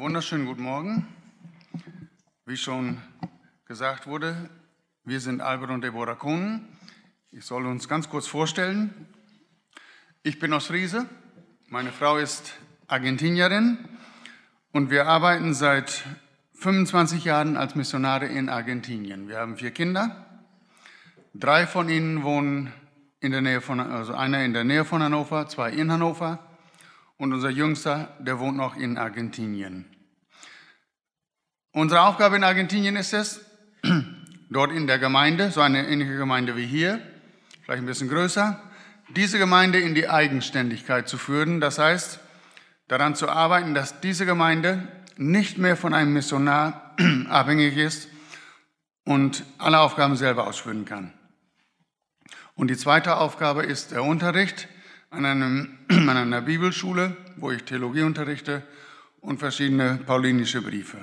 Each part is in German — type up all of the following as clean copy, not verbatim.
Wunderschönen guten Morgen. Wie schon gesagt wurde, wir sind Albert und Deborah Kohnen. Ich soll uns ganz kurz vorstellen. Ich bin aus Friese, meine Frau ist Argentinierin und wir arbeiten seit 25 Jahren als Missionare in Argentinien. Wir haben 4 Kinder, 3 von ihnen wohnen in der Nähe von, also einer in der Nähe von Hannover, 2 in Hannover und unser Jüngster, der wohnt noch in Argentinien. Unsere Aufgabe in Argentinien ist es, dort in der Gemeinde, so eine ähnliche Gemeinde wie hier, vielleicht ein bisschen größer, diese Gemeinde in die Eigenständigkeit zu führen. Das heißt, daran zu arbeiten, dass diese Gemeinde nicht mehr von einem Missionar abhängig ist und alle Aufgaben selber ausführen kann. Und die zweite Aufgabe ist der Unterricht an einer Bibelschule, wo ich Theologie unterrichte und verschiedene paulinische Briefe.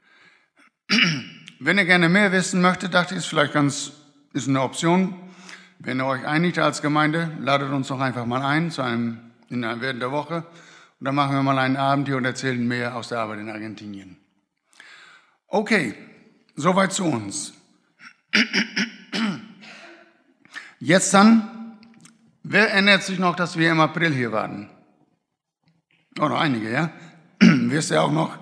Wenn ihr gerne mehr wissen möchtet, dachte ich, ist eine Option. Wenn ihr euch einigt als Gemeinde, ladet uns doch einfach mal ein während der Woche und dann machen wir mal einen Abend hier und erzählen mehr aus der Arbeit in Argentinien. Okay, soweit zu uns. Jetzt dann, wer erinnert sich noch, dass wir im April hier waren? Oh, noch einige, ja? Wisst ihr auch noch,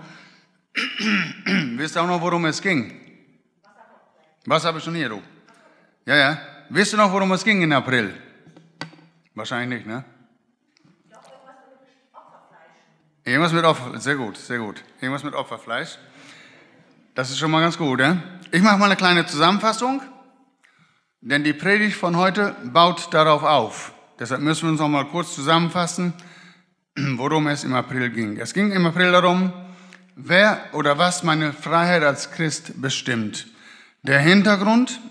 worum es ging? Was habe ich schon hier, du? Ja. Wisst ihr noch, worum es ging im April? Wahrscheinlich nicht, ne? Irgendwas mit Opferfleisch. Sehr gut. Irgendwas mit Opferfleisch. Das ist schon mal ganz gut, ja? Ich mache mal eine kleine Zusammenfassung, denn die Predigt von heute baut darauf auf. Deshalb müssen wir uns noch mal kurz zusammenfassen, worum es im April ging. Es ging im April darum, wer oder was meine Freiheit als Christ bestimmt. Der Hintergrund,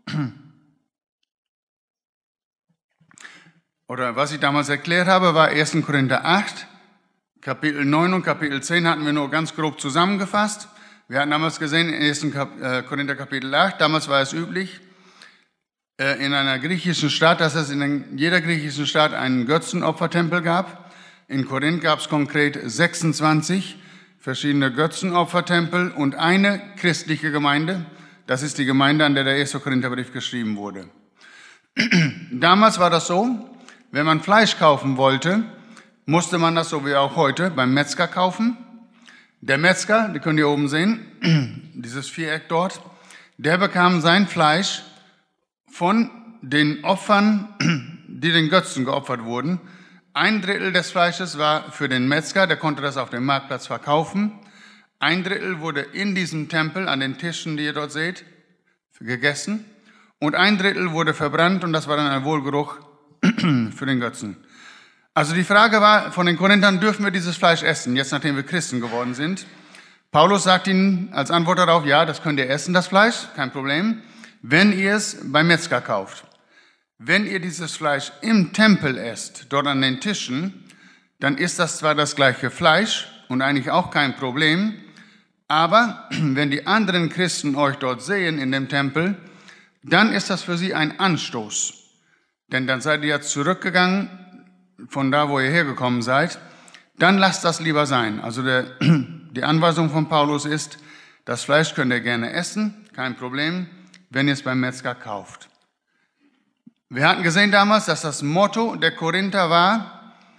oder was ich damals erklärt habe, war 1. Korinther 8, Kapitel 9 und Kapitel 10 hatten wir nur ganz grob zusammengefasst. Wir hatten damals gesehen, in 1. Korinther Kapitel 8, damals war es üblich, in einer griechischen Stadt, dass es in jeder griechischen Stadt einen Götzenopfertempel gab. In Korinth gab es konkret 26 verschiedene Götzenopfertempel und eine christliche Gemeinde. Das ist die Gemeinde, an der der 1. Korintherbrief geschrieben wurde. Damals war das so, wenn man Fleisch kaufen wollte, musste man das so wie auch heute beim Metzger kaufen. Der Metzger, die könnt ihr oben sehen, dieses Viereck dort, der bekam sein Fleisch von den Opfern, die den Götzen geopfert wurden. 1/3 des Fleisches war für den Metzger, der konnte das auf dem Marktplatz verkaufen. 1/3 wurde in diesem Tempel, an den Tischen, die ihr dort seht, gegessen. Und 1/3 wurde verbrannt und das war dann ein Wohlgeruch für den Götzen. Also die Frage war von den Korinthern, dürfen wir dieses Fleisch essen, jetzt nachdem wir Christen geworden sind? Paulus sagt ihnen als Antwort darauf, ja, das könnt ihr essen, das Fleisch, kein Problem, wenn ihr es beim Metzger kauft. Wenn ihr dieses Fleisch im Tempel esst, dort an den Tischen, dann ist das zwar das gleiche Fleisch und eigentlich auch kein Problem, aber wenn die anderen Christen euch dort sehen in dem Tempel, dann ist das für sie ein Anstoß. Denn dann seid ihr ja zurückgegangen von da, wo ihr hergekommen seid. Dann lasst das lieber sein. Also die Anweisung von Paulus ist, das Fleisch könnt ihr gerne essen, kein Problem, wenn ihr es beim Metzger kauft. Wir hatten gesehen damals, dass das Motto der Korinther war,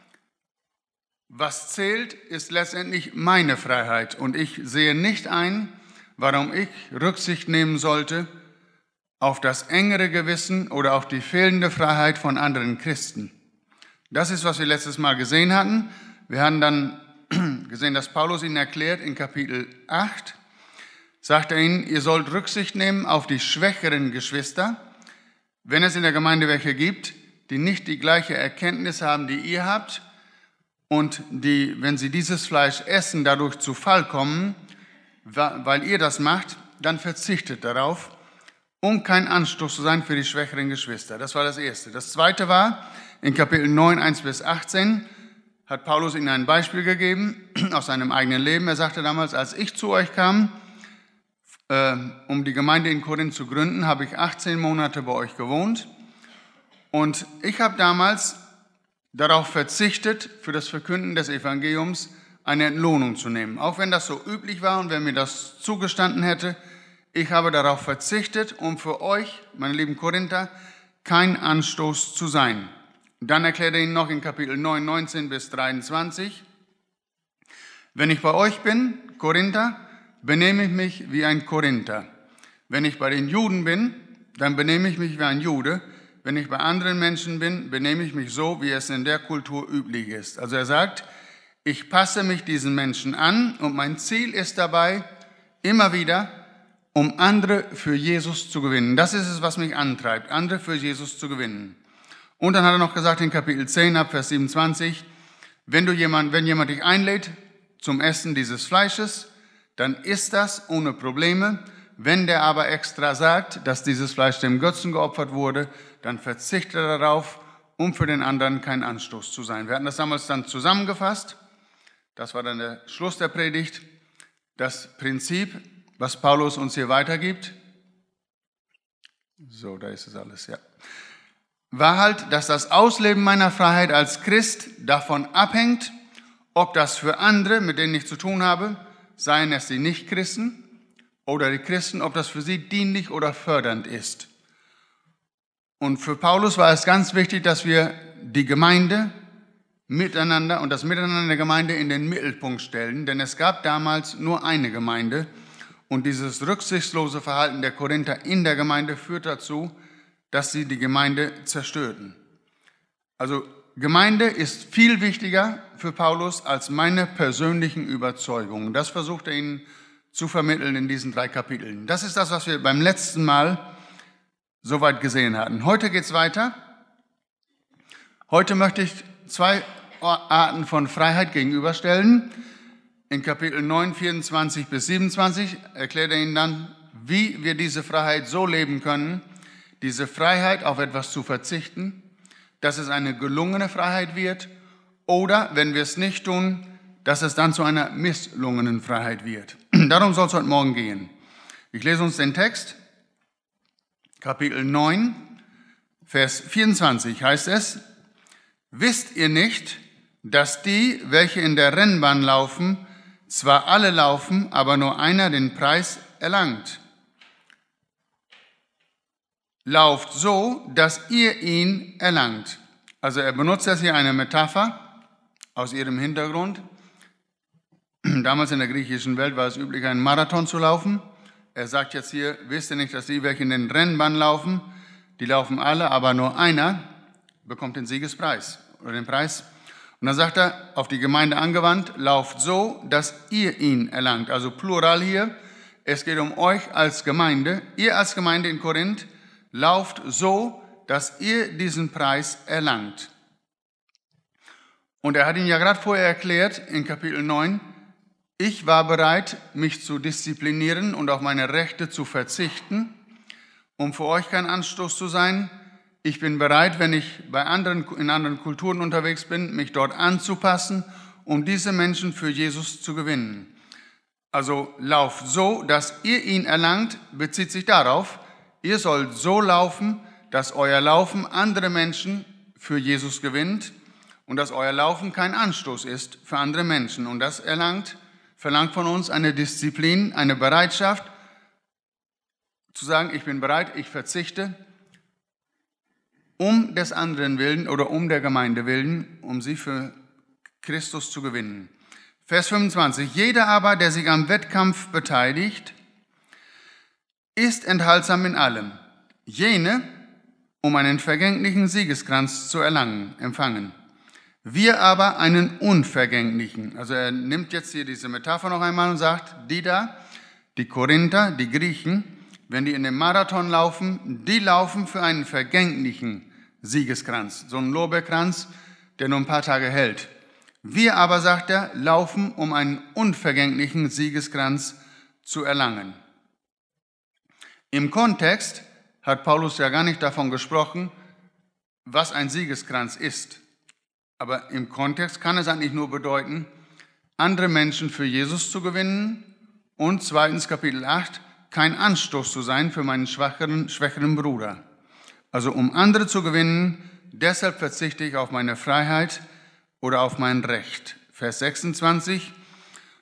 was zählt, ist letztendlich meine Freiheit. Und ich sehe nicht ein, warum ich Rücksicht nehmen sollte auf das engere Gewissen oder auf die fehlende Freiheit von anderen Christen. Das ist, was wir letztes Mal gesehen hatten. Wir haben dann gesehen, dass Paulus ihnen erklärt, in Kapitel 8, sagt er ihnen, ihr sollt Rücksicht nehmen auf die schwächeren Geschwister, wenn es in der Gemeinde welche gibt, die nicht die gleiche Erkenntnis haben, die ihr habt und die, wenn sie dieses Fleisch essen, dadurch zu Fall kommen, weil ihr das macht, dann verzichtet darauf, um kein Anstoß zu sein für die schwächeren Geschwister. Das war das Erste. Das Zweite war, in Kapitel 9, 1-18, hat Paulus ihnen ein Beispiel gegeben aus seinem eigenen Leben. Er sagte damals, als ich zu euch kam, um die Gemeinde in Korinth zu gründen, habe ich 18 Monate bei euch gewohnt. Und ich habe damals darauf verzichtet, für das Verkünden des Evangeliums eine Entlohnung zu nehmen. Auch wenn das so üblich war und wenn mir das zugestanden hätte, ich habe darauf verzichtet, um für euch, meine lieben Korinther, kein Anstoß zu sein. Dann erklärt er ihnen noch in Kapitel 9, 19 bis 23, wenn ich bei euch bin, Korinther, benehme ich mich wie ein Korinther. Wenn ich bei den Juden bin, dann benehme ich mich wie ein Jude. Wenn ich bei anderen Menschen bin, benehme ich mich so, wie es in der Kultur üblich ist. Also er sagt, ich passe mich diesen Menschen an und mein Ziel ist dabei, immer wieder, um andere für Jesus zu gewinnen. Das ist es, was mich antreibt, andere für Jesus zu gewinnen. Und dann hat er noch gesagt in Kapitel 10 ab Vers 27, wenn jemand dich einlädt zum Essen dieses Fleisches, dann isst das ohne Probleme. Wenn der aber extra sagt, dass dieses Fleisch dem Götzen geopfert wurde, dann verzichtet er darauf, um für den anderen kein Anstoß zu sein. Wir hatten das damals dann zusammengefasst. Das war dann der Schluss der Predigt. Das Prinzip, was Paulus uns hier weitergibt, so, da ist es alles, ja, war halt, dass das Ausleben meiner Freiheit als Christ davon abhängt, ob das für andere, mit denen ich zu tun habe, seien es die Nichtchristen oder die Christen, ob das für sie dienlich oder fördernd ist. Und für Paulus war es ganz wichtig, dass wir die Gemeinde miteinander und das Miteinander der Gemeinde in den Mittelpunkt stellen, denn es gab damals nur eine Gemeinde und dieses rücksichtslose Verhalten der Korinther in der Gemeinde führt dazu, dass sie die Gemeinde zerstörten. Also Gemeinde ist viel wichtiger für Paulus als meine persönlichen Überzeugungen. Das versucht er ihnen zu vermitteln in diesen 3 Kapiteln. Das ist das, was wir beim letzten Mal soweit gesehen hatten. Heute geht es weiter. Heute möchte ich 2 Arten von Freiheit gegenüberstellen. In Kapitel 9, 24 bis 27 erklärt er ihnen dann, wie wir diese Freiheit so leben können, diese Freiheit auf etwas zu verzichten, dass es eine gelungene Freiheit wird oder, wenn wir es nicht tun, dass es dann zu einer misslungenen Freiheit wird. Darum soll es heute Morgen gehen. Ich lese uns den Text. Kapitel 9, Vers 24 heißt es, wisst ihr nicht, dass die, welche in der Rennbahn laufen, zwar alle laufen, aber nur einer den Preis erlangt? Lauft so, dass ihr ihn erlangt. Also er benutzt jetzt hier eine Metapher aus ihrem Hintergrund. Damals in der griechischen Welt war es üblich, einen Marathon zu laufen. Er sagt jetzt hier, wisst ihr nicht, dass die, welche in den Rennbahn laufen, die laufen alle, aber nur einer bekommt den Siegespreis oder den Preis. Und dann sagt er, auf die Gemeinde angewandt, lauft so, dass ihr ihn erlangt. Also Plural hier, es geht um euch als Gemeinde. Ihr als Gemeinde in Korinth, lauft so, dass ihr diesen Preis erlangt. Und er hat ihn ja gerade vorher erklärt, in Kapitel 9, ich war bereit, mich zu disziplinieren und auf meine Rechte zu verzichten, um für euch kein Anstoß zu sein. Ich bin bereit, wenn ich in anderen Kulturen unterwegs bin, mich dort anzupassen, um diese Menschen für Jesus zu gewinnen. Also lauft so, dass ihr ihn erlangt, bezieht sich darauf, ihr sollt so laufen, dass euer Laufen andere Menschen für Jesus gewinnt und dass euer Laufen kein Anstoß ist für andere Menschen. Und das verlangt von uns eine Disziplin, eine Bereitschaft, zu sagen, ich bin bereit, ich verzichte, um des anderen willen oder um der Gemeinde willen, um sie für Christus zu gewinnen. Vers 25. Jeder aber, der sich am Wettkampf beteiligt, ist enthaltsam in allem. Jene, um einen vergänglichen Siegeskranz zu empfangen. Wir aber einen unvergänglichen. Also er nimmt jetzt hier diese Metapher noch einmal und sagt, die da, die Korinther, die Griechen, wenn die in dem Marathon laufen, die laufen für einen vergänglichen Siegeskranz. So einen Lorbeerkranz, der nur ein paar Tage hält. Wir aber, sagt er, laufen, um einen unvergänglichen Siegeskranz zu erlangen. Im Kontext hat Paulus ja gar nicht davon gesprochen, was ein Siegeskranz ist. Aber im Kontext kann es eigentlich nur bedeuten, andere Menschen für Jesus zu gewinnen und 2. Kapitel 8, kein Anstoß zu sein für meinen schwächeren Bruder. Also um andere zu gewinnen, deshalb verzichte ich auf meine Freiheit oder auf mein Recht. Vers 26,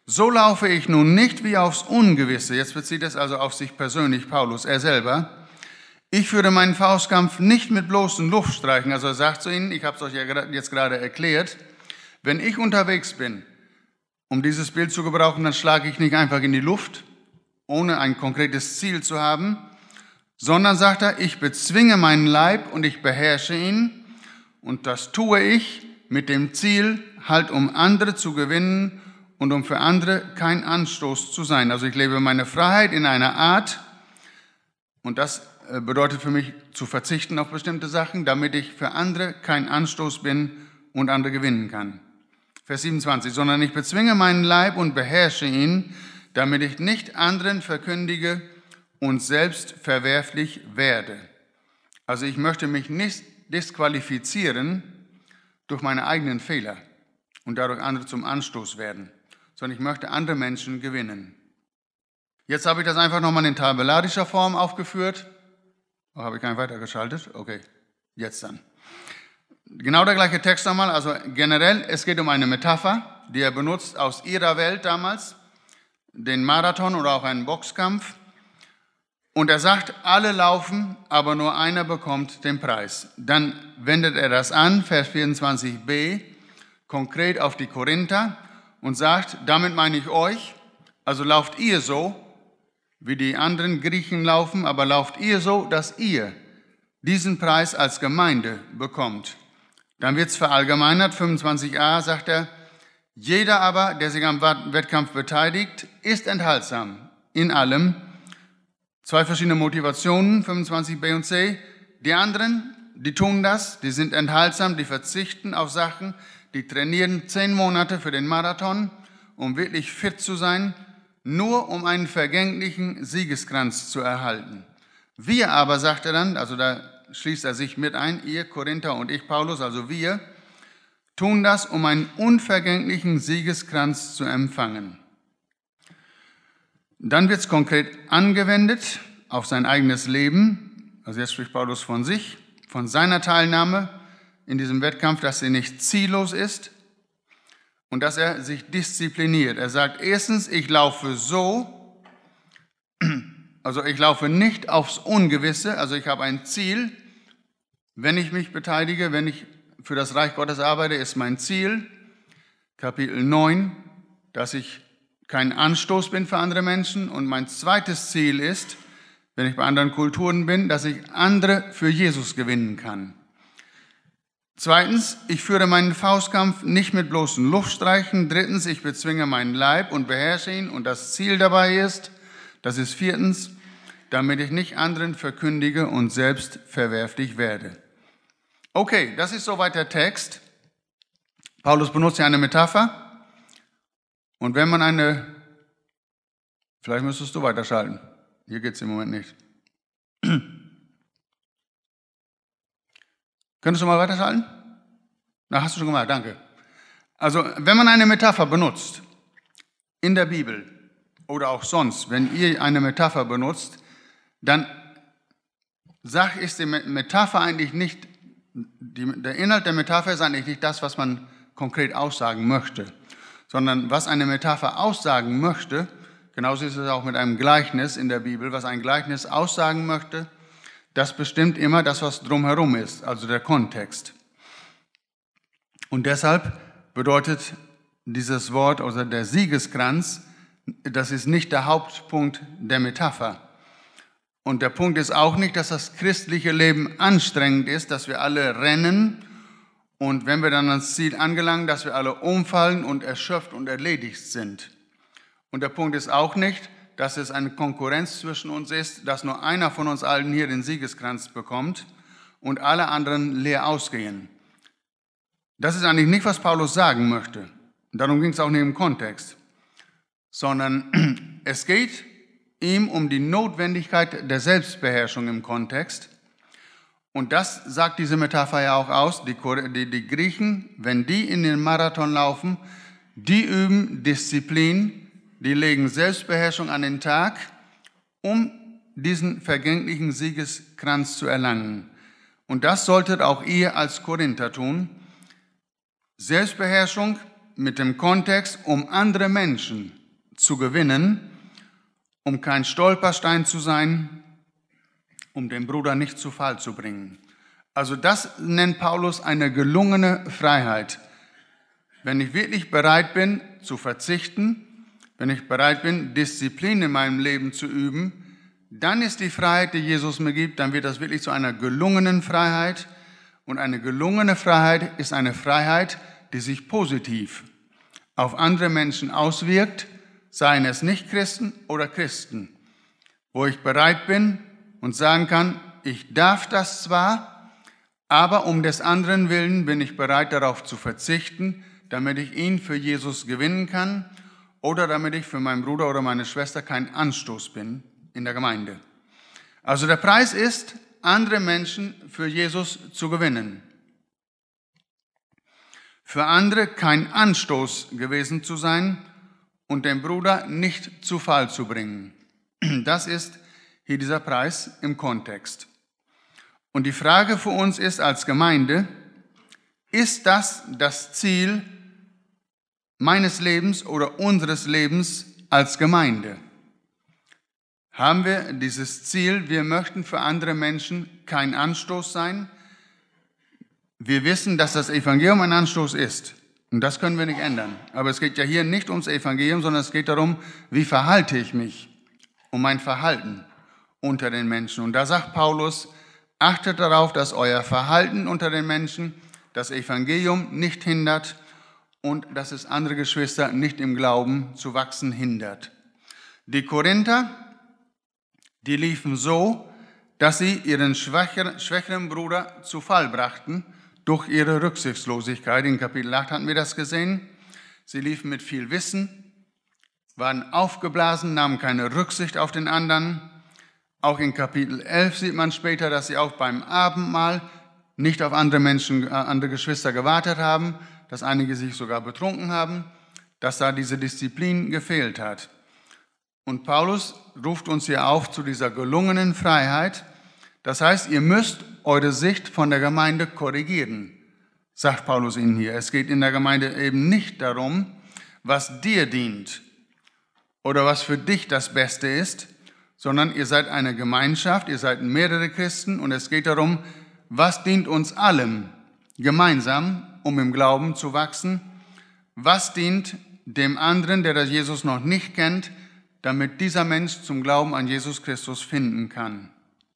So laufe ich nun nicht wie aufs Ungewisse. Jetzt bezieht es also auf sich persönlich, Paulus, er selber. Ich führe meinen Faustkampf nicht mit bloßen Luftstreichen. Also er sagt zu ihnen, ich habe es euch ja jetzt gerade erklärt, wenn ich unterwegs bin, um dieses Bild zu gebrauchen, dann schlage ich nicht einfach in die Luft, ohne ein konkretes Ziel zu haben, sondern, sagt er, ich bezwinge meinen Leib und ich beherrsche ihn. Und das tue ich mit dem Ziel, halt um andere zu gewinnen und um für andere kein Anstoß zu sein. Also ich lebe meine Freiheit in einer Art, und das bedeutet für mich zu verzichten auf bestimmte Sachen, damit ich für andere kein Anstoß bin und andere gewinnen kann. Vers 27, sondern ich bezwinge meinen Leib und beherrsche ihn, damit ich nicht anderen verkündige und selbst verwerflich werde. Also ich möchte mich nicht disqualifizieren durch meine eigenen Fehler und dadurch andere zum Anstoß werden, sondern ich möchte andere Menschen gewinnen. Jetzt habe ich das einfach nochmal in tabellarischer Form aufgeführt. Oh, habe ich keinen weitergeschaltet? Okay, jetzt dann. Genau der gleiche Text nochmal, also generell, es geht um eine Metapher, die er benutzt aus ihrer Welt damals, den Marathon oder auch einen Boxkampf. Und er sagt, alle laufen, aber nur einer bekommt den Preis. Dann wendet er das an, Vers 24b, konkret auf die Korinther und sagt, damit meine ich euch, also lauft ihr so, wie die anderen Griechen laufen, aber lauft ihr so, dass ihr diesen Preis als Gemeinde bekommt. Dann wird es verallgemeinert, 25a sagt er, jeder aber, der sich am Wettkampf beteiligt, ist enthaltsam in allem. Zwei verschiedene Motivationen, 25b und c. Die anderen, die tun das, die sind enthaltsam, die verzichten auf Sachen, die trainieren 10 Monate für den Marathon, um wirklich fit zu sein, nur um einen vergänglichen Siegeskranz zu erhalten. Wir aber, sagt er dann, also da schließt er sich mit ein, ihr Korinther und ich Paulus, also wir, tun das, um einen unvergänglichen Siegeskranz zu empfangen. Dann wird es konkret angewendet auf sein eigenes Leben. Also jetzt spricht Paulus von sich, von seiner Teilnahme in diesem Wettkampf, dass sie nicht ziellos ist und dass er sich diszipliniert. Er sagt, erstens, ich laufe so, also ich laufe nicht aufs Ungewisse, also ich habe ein Ziel. Wenn ich mich beteilige, wenn ich für das Reich Gottes arbeite, ist mein Ziel, Kapitel 9, dass ich kein Anstoß bin für andere Menschen. Und mein zweites Ziel ist, wenn ich bei anderen Kulturen bin, dass ich andere für Jesus gewinnen kann. Zweitens, ich führe meinen Faustkampf nicht mit bloßen Luftstreichen. Drittens, ich bezwinge meinen Leib und beherrsche ihn. Und das Ziel dabei ist, das ist viertens, damit ich nicht anderen verkündige und selbst verwerflich werde. Okay, das ist soweit der Text. Paulus benutzt ja eine Metapher. Und wenn man vielleicht müsstest du weiterschalten. Hier geht es im Moment nicht. Könntest du mal weiterschalten? Na, hast du schon gemacht, danke. Also, wenn man eine Metapher benutzt, in der Bibel oder auch sonst, wenn ihr eine Metapher benutzt, dann ist die Metapher eigentlich nicht, der Inhalt der Metapher ist eigentlich nicht das, was man konkret aussagen möchte, sondern was eine Metapher aussagen möchte, genauso ist es auch mit einem Gleichnis in der Bibel, was ein Gleichnis aussagen möchte, das bestimmt immer das, was drumherum ist, also der Kontext. Und deshalb bedeutet dieses Wort, also der Siegeskranz, das ist nicht der Hauptpunkt der Metapher. Und der Punkt ist auch nicht, dass das christliche Leben anstrengend ist, dass wir alle rennen und wenn wir dann ans Ziel angelangen, dass wir alle umfallen und erschöpft und erledigt sind. Und der Punkt ist auch nicht, dass es eine Konkurrenz zwischen uns ist, dass nur einer von uns allen hier den Siegeskranz bekommt und alle anderen leer ausgehen. Das ist eigentlich nicht, was Paulus sagen möchte. Darum ging es auch nicht im Kontext. Sondern es geht ihm um die Notwendigkeit der Selbstbeherrschung im Kontext. Und das sagt diese Metapher ja auch aus. Die Griechen, wenn die in den Marathon laufen, die üben Disziplin, die legen Selbstbeherrschung an den Tag, um diesen vergänglichen Siegeskranz zu erlangen. Und das solltet auch ihr als Korinther tun. Selbstbeherrschung mit dem Kontext, um andere Menschen zu gewinnen, um kein Stolperstein zu sein, um den Bruder nicht zu Fall zu bringen. Also das nennt Paulus eine gelungene Freiheit. Wenn ich wirklich bereit bin zu verzichten, wenn ich bereit bin, Disziplin in meinem Leben zu üben, dann ist die Freiheit, die Jesus mir gibt, dann wird das wirklich zu einer gelungenen Freiheit. Und eine gelungene Freiheit ist eine Freiheit, die sich positiv auf andere Menschen auswirkt, seien es Nicht-Christen oder Christen, wo ich bereit bin und sagen kann, ich darf das zwar, aber um des anderen willen bin ich bereit, darauf zu verzichten, damit ich ihn für Jesus gewinnen kann oder damit ich für meinen Bruder oder meine Schwester kein Anstoß bin in der Gemeinde. Also der Preis ist, andere Menschen für Jesus zu gewinnen. Für andere kein Anstoß gewesen zu sein und den Bruder nicht zu Fall zu bringen. Das ist hier dieser Preis im Kontext. Und die Frage für uns ist als Gemeinde, ist das das Ziel meines Lebens oder unseres Lebens als Gemeinde? Haben wir dieses Ziel, wir möchten für andere Menschen kein Anstoß sein? Wir wissen, dass das Evangelium ein Anstoß ist. Und das können wir nicht ändern. Aber es geht ja hier nicht ums Evangelium, sondern es geht darum, wie verhalte ich mich, um mein Verhalten unter den Menschen. Und da sagt Paulus, achtet darauf, dass euer Verhalten unter den Menschen das Evangelium nicht hindert und dass es andere Geschwister nicht im Glauben zu wachsen hindert. Die Korinther, die liefen so, dass sie ihren schwächeren Bruder zu Fall brachten durch ihre Rücksichtslosigkeit. In Kapitel 8 hatten wir das gesehen. Sie liefen mit viel Wissen, waren aufgeblasen, nahmen keine Rücksicht auf den anderen. Auch in Kapitel 11 sieht man später, dass sie auch beim Abendmahl nicht auf andere Menschen, andere Geschwister gewartet haben, dass einige sich sogar betrunken haben, dass da diese Disziplin gefehlt hat. Und Paulus ruft uns hier auf zu dieser gelungenen Freiheit. Das heißt, ihr müsst eure Sicht von der Gemeinde korrigieren, sagt Paulus ihnen hier. Es geht in der Gemeinde eben nicht darum, was dir dient oder was für dich das Beste ist, sondern ihr seid eine Gemeinschaft, ihr seid mehrere Christen und es geht darum, was dient uns allem gemeinsam, um im Glauben zu wachsen, was dient dem anderen, der das Jesus noch nicht kennt, damit dieser Mensch zum Glauben an Jesus Christus finden kann.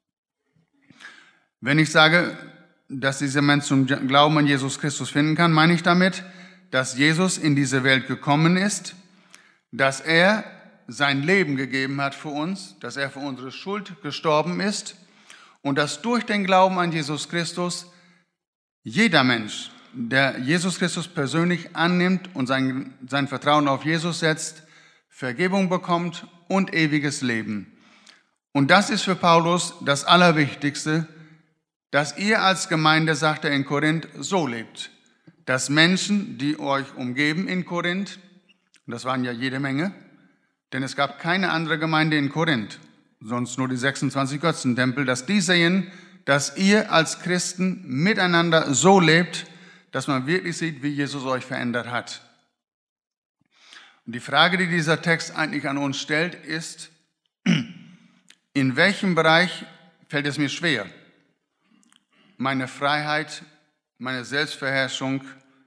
Wenn ich sage, dass dieser Mensch zum Glauben an Jesus Christus finden kann, meine ich damit, dass Jesus in diese Welt gekommen ist, dass er sein Leben gegeben hat für uns, dass er für unsere Schuld gestorben ist und dass durch den Glauben an Jesus Christus jeder Mensch, der Jesus Christus persönlich annimmt und sein Vertrauen auf Jesus setzt, Vergebung bekommt und ewiges Leben. Und das ist für Paulus das Allerwichtigste, dass ihr als Gemeinde, sagt er in Korinth, so lebt, dass Menschen, die euch umgeben in Korinth, und das waren ja jede Menge, denn es gab keine andere Gemeinde in Korinth, sonst nur die 26 Götzentempel, dass die sehen, dass ihr als Christen miteinander so lebt, dass man wirklich sieht, wie Jesus euch verändert hat. Und die Frage, die dieser Text eigentlich an uns stellt, ist, in welchem Bereich fällt es mir schwer, meine Freiheit, meine Selbstbeherrschung,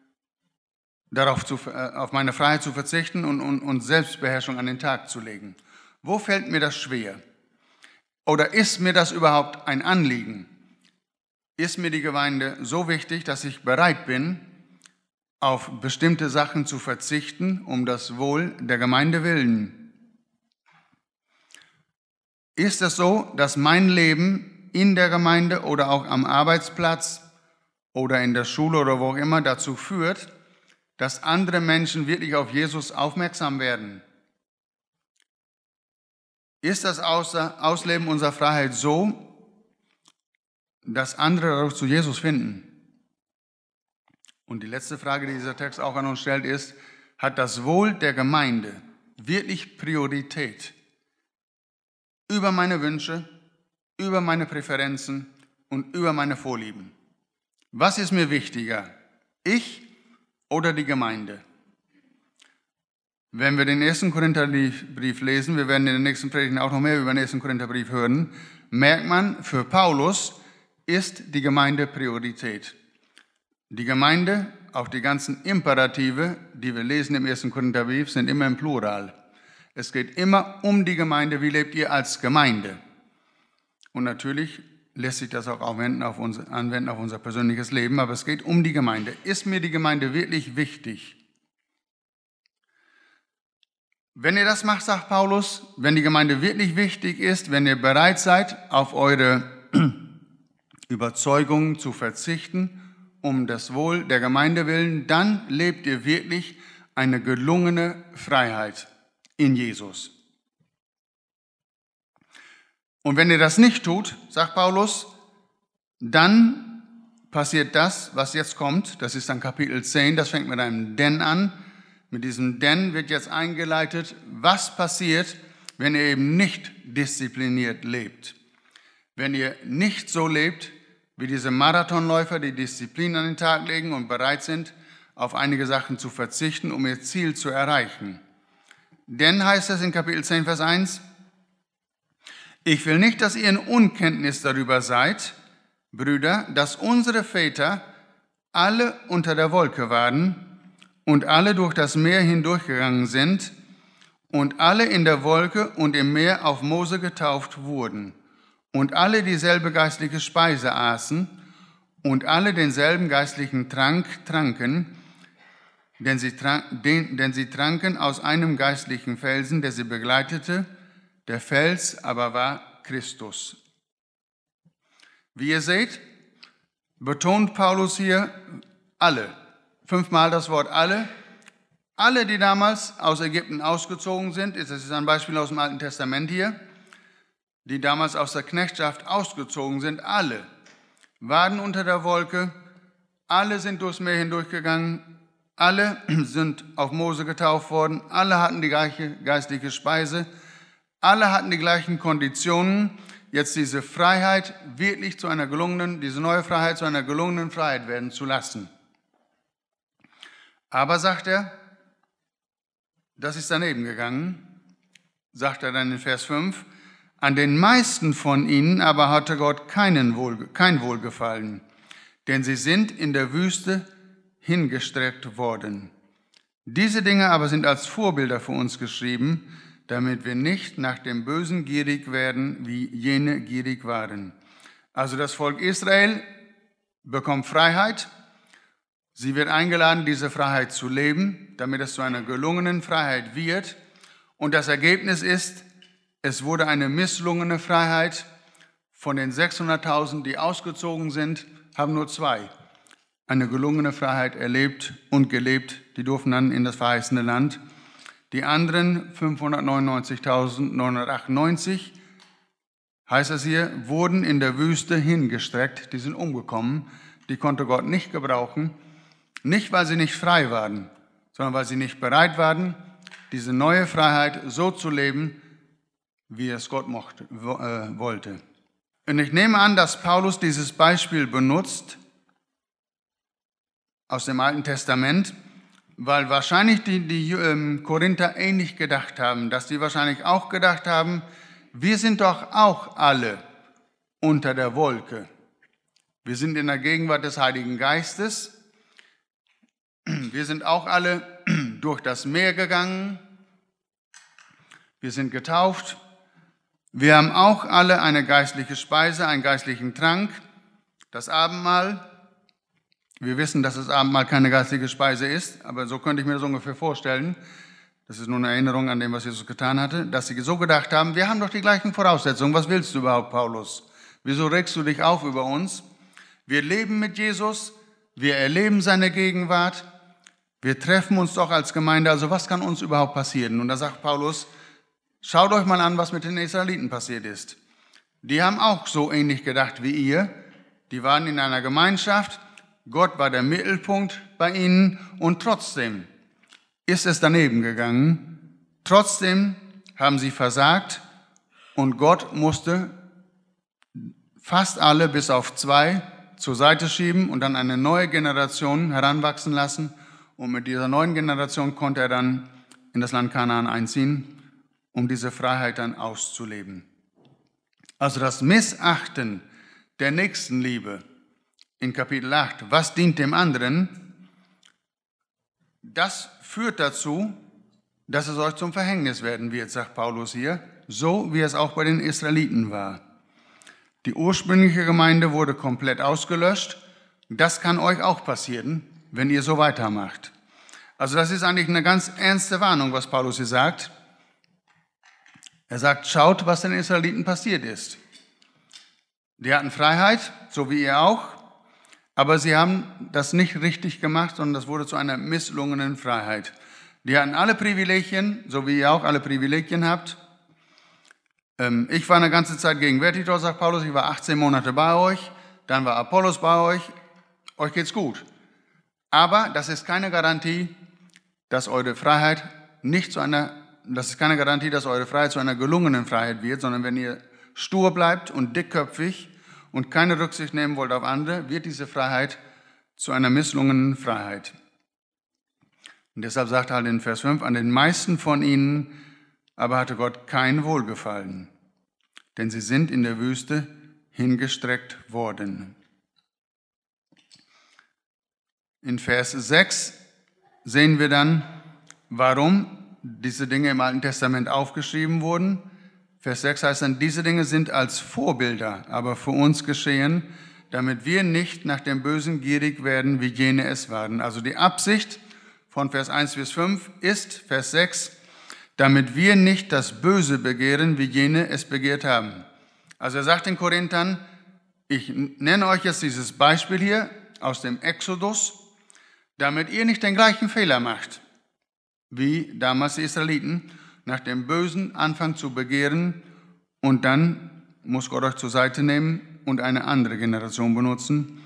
auf meine Freiheit zu verzichten und Selbstbeherrschung an den Tag zu legen? Wo fällt mir das schwer? Oder ist mir das überhaupt ein Anliegen? Ist mir die Gemeinde so wichtig, dass ich bereit bin, auf bestimmte Sachen zu verzichten, um das Wohl der Gemeinde willen? Ist es so, dass mein Leben in der Gemeinde oder auch am Arbeitsplatz oder in der Schule oder wo auch immer dazu führt, dass andere Menschen wirklich auf Jesus aufmerksam werden? Ist das Ausleben unserer Freiheit so, dass andere dadurch zu Jesus finden? Und die letzte Frage, die dieser Text auch an uns stellt, ist, hat das Wohl der Gemeinde wirklich Priorität über meine Wünsche, über meine Präferenzen und über meine Vorlieben? Was ist mir wichtiger, ich oder die Gemeinde? Wenn wir den 1. Korintherbrief lesen, wir werden in den nächsten Predigten auch noch mehr über den 1. Korintherbrief hören, merkt man, für Paulus ist die Gemeinde Priorität. Die Gemeinde, auch die ganzen Imperative, die wir lesen im 1. Korintherbrief, sind immer im Plural. Es geht immer um die Gemeinde. Wie lebt ihr als Gemeinde? Und natürlich lässt sich das auch anwenden auf unser persönliches Leben, aber es geht um die Gemeinde. Ist mir die Gemeinde wirklich wichtig? Wenn ihr das macht, sagt Paulus, wenn die Gemeinde wirklich wichtig ist, wenn ihr bereit seid, auf eure Überzeugungen zu verzichten, um das Wohl der Gemeinde willen, dann lebt ihr wirklich eine gelungene Freiheit in Jesus. Und wenn ihr das nicht tut, sagt Paulus, dann passiert das, was jetzt kommt. Das ist dann Kapitel 10, das fängt mit einem Denn an. Mit diesem Denn wird jetzt eingeleitet, was passiert, wenn ihr eben nicht diszipliniert lebt. Wenn ihr nicht so lebt, wie diese Marathonläufer, die Disziplin an den Tag legen und bereit sind, auf einige Sachen zu verzichten, um ihr Ziel zu erreichen. Denn heißt es in Kapitel 10, Vers 1, ich will nicht, dass ihr in Unkenntnis darüber seid, Brüder, dass unsere Väter alle unter der Wolke waren und alle durch das Meer hindurchgegangen sind und alle in der Wolke und im Meer auf Mose getauft wurden und alle dieselbe geistliche Speise aßen und alle denselben geistlichen Trank tranken, denn sie tranken aus einem geistlichen Felsen, der sie begleitete, der Fels aber war Christus. Wie ihr seht, betont Paulus hier alle. 5-mal das Wort alle. Alle, die damals aus Ägypten ausgezogen sind, das ist ein Beispiel aus dem Alten Testament hier, die damals aus der Knechtschaft ausgezogen sind, alle waren unter der Wolke, alle sind durchs Meer hindurchgegangen, alle sind auf Mose getauft worden, alle hatten die gleiche geistliche Speise, alle hatten die gleichen Konditionen, jetzt diese Freiheit wirklich zu einer gelungenen, diese neue Freiheit zu einer gelungenen Freiheit werden zu lassen. Aber, sagt er, das ist daneben gegangen, sagt er dann in Vers 5, an den meisten von ihnen aber hatte Gott kein Wohlgefallen, denn sie sind in der Wüste hingestreckt worden. Diese Dinge aber sind als Vorbilder für uns geschrieben, damit wir nicht nach dem Bösen gierig werden, wie jene gierig waren. Also das Volk Israel bekommt Freiheit. Sie wird eingeladen, diese Freiheit zu leben, damit es zu einer gelungenen Freiheit wird. Und das Ergebnis ist, es wurde eine misslungene Freiheit. Von den 600.000, die ausgezogen sind, haben nur 2 eine gelungene Freiheit erlebt und gelebt. Die durften dann in das verheißene Land. Die anderen 599.998, heißt es hier, wurden in der Wüste hingestreckt. Die sind umgekommen. Die konnte Gott nicht gebrauchen. Nicht, weil sie nicht frei waren, sondern weil sie nicht bereit waren, diese neue Freiheit so zu leben, wie es Gott wollte. Und ich nehme an, dass Paulus dieses Beispiel benutzt aus dem Alten Testament, weil wahrscheinlich die Korinther ähnlich gedacht haben, dass die wahrscheinlich auch gedacht haben, wir sind doch auch alle unter der Wolke. Wir sind in der Gegenwart des Heiligen Geistes. Wir sind auch alle durch das Meer gegangen. Wir sind getauft. Wir haben auch alle eine geistliche Speise, einen geistlichen Trank, das Abendmahl. Wir wissen, dass das Abendmahl keine geistliche Speise ist, aber so könnte ich mir das ungefähr vorstellen. Das ist nur eine Erinnerung an dem, was Jesus getan hatte, dass sie so gedacht haben, wir haben doch die gleichen Voraussetzungen. Was willst du überhaupt, Paulus? Wieso regst du dich auf über uns? Wir leben mit Jesus, wir erleben seine Gegenwart, wir treffen uns doch als Gemeinde, also was kann uns überhaupt passieren? Und da sagt Paulus, schaut euch mal an, was mit den Israeliten passiert ist. Die haben auch so ähnlich gedacht wie ihr. Die waren in einer Gemeinschaft, Gott war der Mittelpunkt bei ihnen und trotzdem ist es daneben gegangen. Trotzdem haben sie versagt und Gott musste fast alle bis auf 2 zur Seite schieben und dann eine neue Generation heranwachsen lassen. Und mit dieser neuen Generation konnte er dann in das Land Kanaan einziehen, um diese Freiheit dann auszuleben. Also das Missachten der Nächstenliebe in Kapitel 8, was dient dem anderen, das führt dazu, dass es euch zum Verhängnis werden wird, sagt Paulus hier, so wie es auch bei den Israeliten war. Die ursprüngliche Gemeinde wurde komplett ausgelöscht. Das kann euch auch passieren, wenn ihr so weitermacht. Also das ist eigentlich eine ganz ernste Warnung, was Paulus hier sagt. Er sagt, schaut, was den Israeliten passiert ist. Die hatten Freiheit, so wie ihr auch, aber sie haben das nicht richtig gemacht, sondern das wurde zu einer misslungenen Freiheit. Die hatten alle Privilegien, so wie ihr auch alle Privilegien habt. Ich war eine ganze Zeit gegenwärtig, dort sagt Paulus, ich war 18 Monate bei euch, dann war Apollos bei euch geht's gut. Aber das ist keine Garantie, dass eure Freiheit zu einer gelungenen Freiheit wird, sondern wenn ihr stur bleibt und dickköpfig und keine Rücksicht nehmen wollt auf andere, wird diese Freiheit zu einer misslungenen Freiheit. Und deshalb sagt er halt in Vers 5, an den meisten von ihnen aber hatte Gott kein Wohlgefallen, denn sie sind in der Wüste hingestreckt worden. In Vers 6 sehen wir dann, warum diese Dinge im Alten Testament aufgeschrieben wurden. Vers 6 heißt dann, diese Dinge sind als Vorbilder, aber für uns geschehen, damit wir nicht nach dem Bösen gierig werden, wie jene es waren. Also die Absicht von Vers 1 bis 5 ist, Vers 6, damit wir nicht das Böse begehren, wie jene es begehrt haben. Also er sagt den Korinthern, ich nenne euch jetzt dieses Beispiel hier aus dem Exodus, damit ihr nicht den gleichen Fehler macht, wie damals die Israeliten, nach dem Bösen anfangen zu begehren und dann muss Gott euch zur Seite nehmen und eine andere Generation benutzen.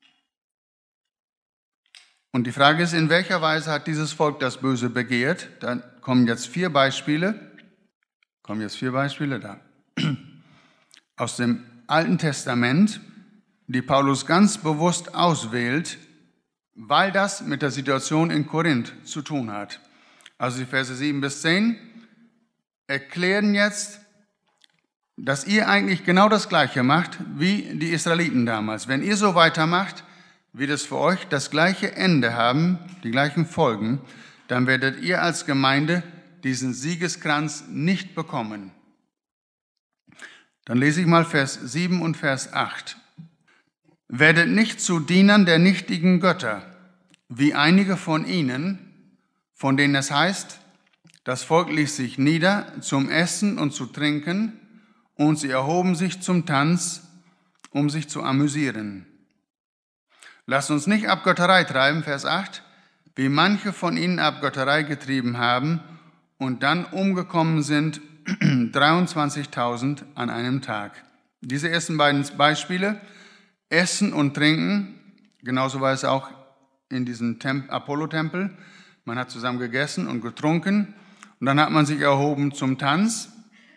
Und die Frage ist, in welcher Weise hat dieses Volk das Böse begehrt? Da kommen jetzt vier Beispiele da. Aus dem Alten Testament, die Paulus ganz bewusst auswählt, weil das mit der Situation in Korinth zu tun hat. Also die Verse 7 bis 10 erklären jetzt, dass ihr eigentlich genau das Gleiche macht wie die Israeliten damals. Wenn ihr so weitermacht, wird es für euch das gleiche Ende haben, die gleichen Folgen, dann werdet ihr als Gemeinde diesen Siegeskranz nicht bekommen. Dann lese ich mal Vers 7 und Vers 8. Werdet nicht zu Dienern der nichtigen Götter, wie einige von ihnen, von denen es heißt, das Volk ließ sich nieder zum Essen und zu trinken, und sie erhoben sich zum Tanz, um sich zu amüsieren. Lasst uns nicht Abgötterei treiben, Vers 8, wie manche von ihnen Abgötterei getrieben haben und dann umgekommen sind 23.000 an einem Tag. Diese ersten beiden Beispiele, Essen und Trinken, genauso war es auch in diesem Apollo-Tempel. Man hat zusammen gegessen und getrunken und dann hat man sich erhoben zum Tanz.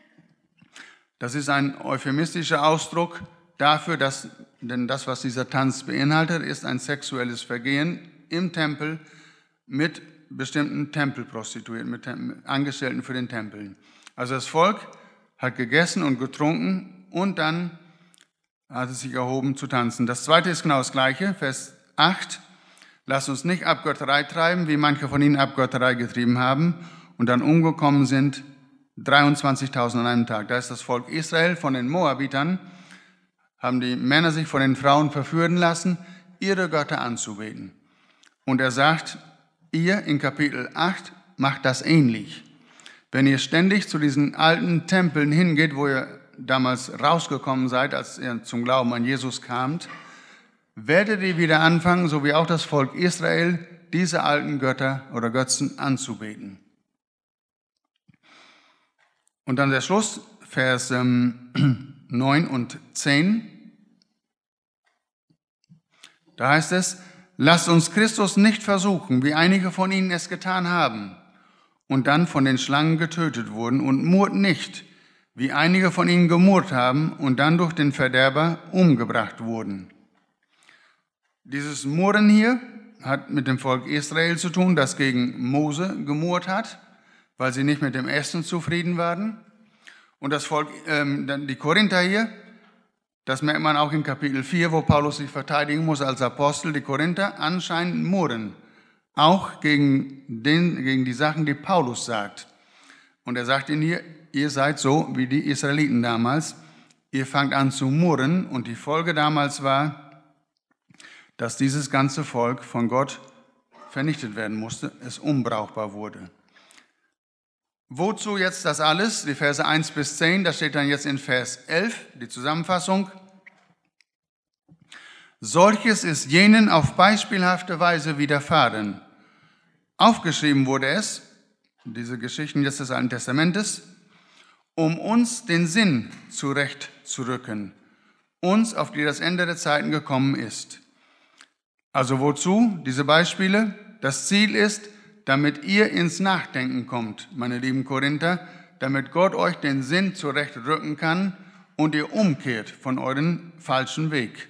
Das ist ein euphemistischer Ausdruck dafür, denn das, was dieser Tanz beinhaltet, ist ein sexuelles Vergehen im Tempel mit bestimmten Tempelprostituierten, mit Angestellten für den Tempel. Also das Volk hat gegessen und getrunken und dann hat es sich erhoben zu tanzen. Das zweite ist genau das Gleiche, Vers 8. Lasst uns nicht Abgötterei treiben, wie manche von ihnen Abgötterei getrieben haben und dann umgekommen sind 23.000 an einem Tag. Da ist das Volk Israel von den Moabitern, haben die Männer sich von den Frauen verführen lassen, ihre Götter anzubeten. Und er sagt, ihr in Kapitel 8 macht das ähnlich. Wenn ihr ständig zu diesen alten Tempeln hingeht, wo ihr damals rausgekommen seid, als ihr zum Glauben an Jesus kamt, werdet ihr wieder anfangen, so wie auch das Volk Israel, diese alten Götter oder Götzen anzubeten. Und dann der Schluss, Vers 9 und 10. Da heißt es, lasst uns Christus nicht versuchen, wie einige von ihnen es getan haben und dann von den Schlangen getötet wurden, und murrt nicht, wie einige von ihnen gemurrt haben und dann durch den Verderber umgebracht wurden. Dieses Murren hier hat mit dem Volk Israel zu tun, das gegen Mose gemurrt hat. weil sie nicht mit dem Essen zufrieden waren. Und das Volk, die Korinther hier, das merkt man auch in Kapitel 4, wo Paulus sich verteidigen muss als Apostel. Die Korinther anscheinend murren, auch gegen die Sachen, die Paulus sagt. Und er sagt ihnen hier, ihr seid so wie die Israeliten damals. Ihr fangt an zu murren und die Folge damals war, dass dieses ganze Volk von Gott vernichtet werden musste, es unbrauchbar wurde. Wozu jetzt das alles? Die Verse 1 bis 10, das steht dann jetzt in Vers 11, die Zusammenfassung. Solches ist jenen auf beispielhafte Weise widerfahren. Aufgeschrieben wurde es, diese Geschichten jetzt des Alten Testamentes, um uns den Sinn zurechtzurücken, uns, auf die das Ende der Zeiten gekommen ist. Also wozu diese Beispiele? Das Ziel ist, damit ihr ins Nachdenken kommt, meine lieben Korinther, damit Gott euch den Sinn zurechtrücken kann und ihr umkehrt von eurem falschen Weg.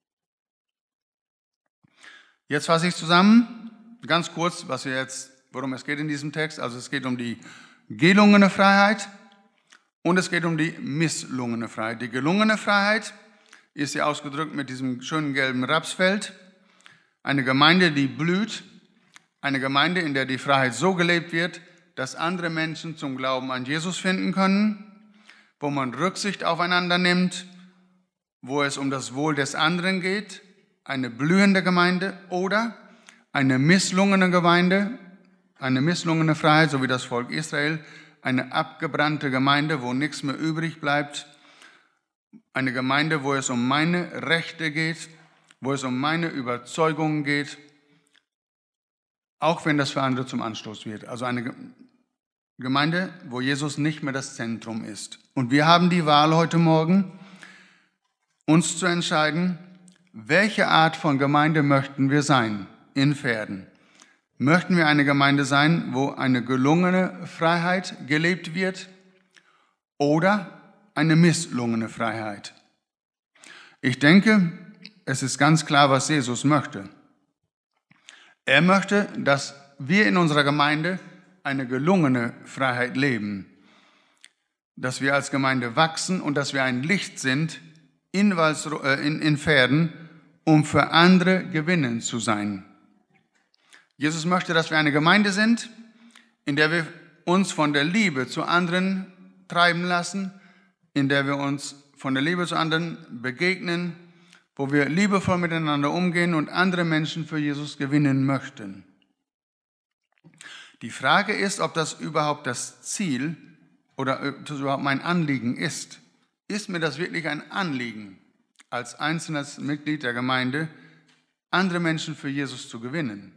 Jetzt fasse ich zusammen, ganz kurz, worum es geht in diesem Text. Also es geht um die gelungene Freiheit und es geht um die misslungene Freiheit. Die gelungene Freiheit ist hier ausgedrückt mit diesem schönen gelben Rapsfeld. Eine Gemeinde, die blüht, eine Gemeinde, in der die Freiheit so gelebt wird, dass andere Menschen zum Glauben an Jesus finden können, wo man Rücksicht aufeinander nimmt, wo es um das Wohl des anderen geht, eine blühende Gemeinde oder eine misslungene Gemeinde, eine misslungene Freiheit, so wie das Volk Israel, eine abgebrannte Gemeinde, wo nichts mehr übrig bleibt, eine Gemeinde, wo es um meine Rechte geht, wo es um meine Überzeugungen geht, auch wenn das für andere zum Anstoß wird. Also eine Gemeinde, wo Jesus nicht mehr das Zentrum ist. Und wir haben die Wahl heute Morgen, uns zu entscheiden, welche Art von Gemeinde möchten wir sein in Verden. Möchten wir eine Gemeinde sein, wo eine gelungene Freiheit gelebt wird oder eine misslungene Freiheit? Ich denke, es ist ganz klar, was Jesus möchte. Er möchte, dass wir in unserer Gemeinde eine gelungene Freiheit leben, dass wir als Gemeinde wachsen und dass wir ein Licht sind in Verden, um für andere gewinnend zu sein. Jesus möchte, dass wir eine Gemeinde sind, in der wir uns von der Liebe zu anderen treiben lassen, in der wir uns von der Liebe zu anderen begegnen, wo wir liebevoll miteinander umgehen und andere Menschen für Jesus gewinnen möchten. Die Frage ist, ob das überhaupt das Ziel oder ob das überhaupt mein Anliegen ist. Ist mir das wirklich ein Anliegen, als einzelnes Mitglied der Gemeinde andere Menschen für Jesus zu gewinnen?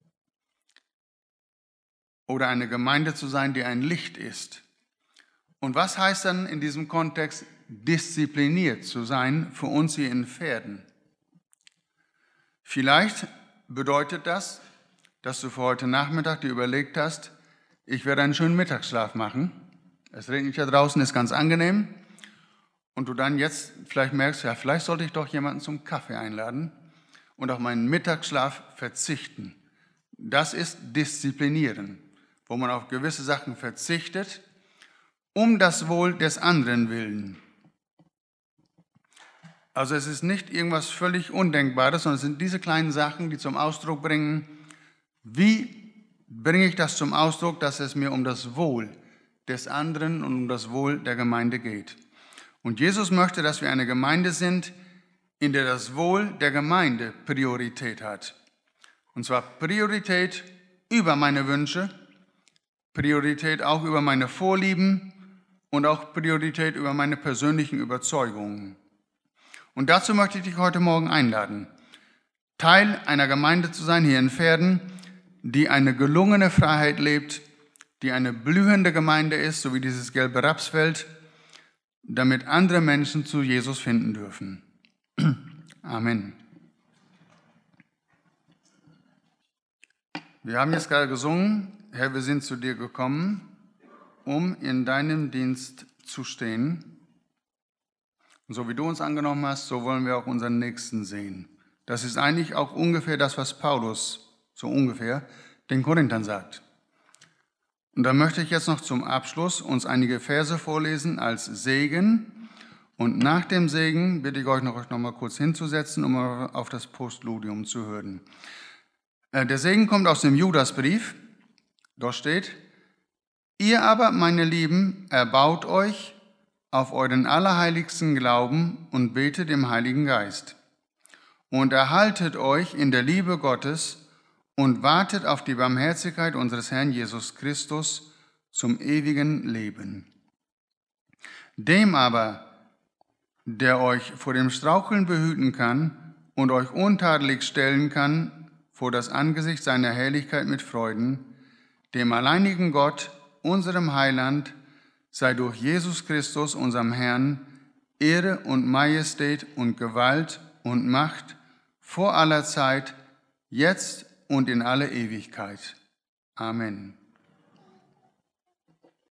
Oder eine Gemeinde zu sein, die ein Licht ist? Und was heißt dann in diesem Kontext, diszipliniert zu sein für uns hier in Verden? Vielleicht bedeutet das, dass du für heute Nachmittag dir überlegt hast, ich werde einen schönen Mittagsschlaf machen. Es regnet ja draußen, ist ganz angenehm. Und du dann jetzt vielleicht merkst, ja, vielleicht sollte ich doch jemanden zum Kaffee einladen und auf meinen Mittagsschlaf verzichten. Das ist Disziplinieren, wo man auf gewisse Sachen verzichtet, um das Wohl des anderen willen. Also es ist nicht irgendwas völlig Undenkbares, sondern es sind diese kleinen Sachen, die zum Ausdruck bringen, wie bringe ich das zum Ausdruck, dass es mir um das Wohl des anderen und um das Wohl der Gemeinde geht. Und Jesus möchte, dass wir eine Gemeinde sind, in der das Wohl der Gemeinde Priorität hat. Und zwar Priorität über meine Wünsche, Priorität auch über meine Vorlieben und auch Priorität über meine persönlichen Überzeugungen. Und dazu möchte ich dich heute Morgen einladen, Teil einer Gemeinde zu sein hier in Verden, die eine gelungene Freiheit lebt, die eine blühende Gemeinde ist, so wie dieses gelbe Rapsfeld, damit andere Menschen zu Jesus finden dürfen. Amen. Wir haben jetzt gerade gesungen, Herr, wir sind zu dir gekommen, um in deinem Dienst zu stehen. Und so wie du uns angenommen hast, so wollen wir auch unseren Nächsten sehen. Das ist eigentlich auch ungefähr das, was Paulus, so ungefähr, den Korinthern sagt. Und da möchte ich jetzt noch zum Abschluss uns einige Verse vorlesen als Segen. Und nach dem Segen bitte ich euch noch mal kurz hinzusetzen, um auf das Postludium zu hören. Der Segen kommt aus dem Judasbrief. Dort steht: Ihr aber, meine Lieben, erbaut euch auf euren allerheiligsten Glauben und betet im Heiligen Geist. Und erhaltet euch in der Liebe Gottes und wartet auf die Barmherzigkeit unseres Herrn Jesus Christus zum ewigen Leben. Dem aber, der euch vor dem Straucheln behüten kann und euch untadelig stellen kann vor das Angesicht seiner Herrlichkeit mit Freuden, dem alleinigen Gott, unserem Heiland, sei durch Jesus Christus, unserem Herrn, Ehre und Majestät und Gewalt und Macht vor aller Zeit, jetzt und in alle Ewigkeit. Amen.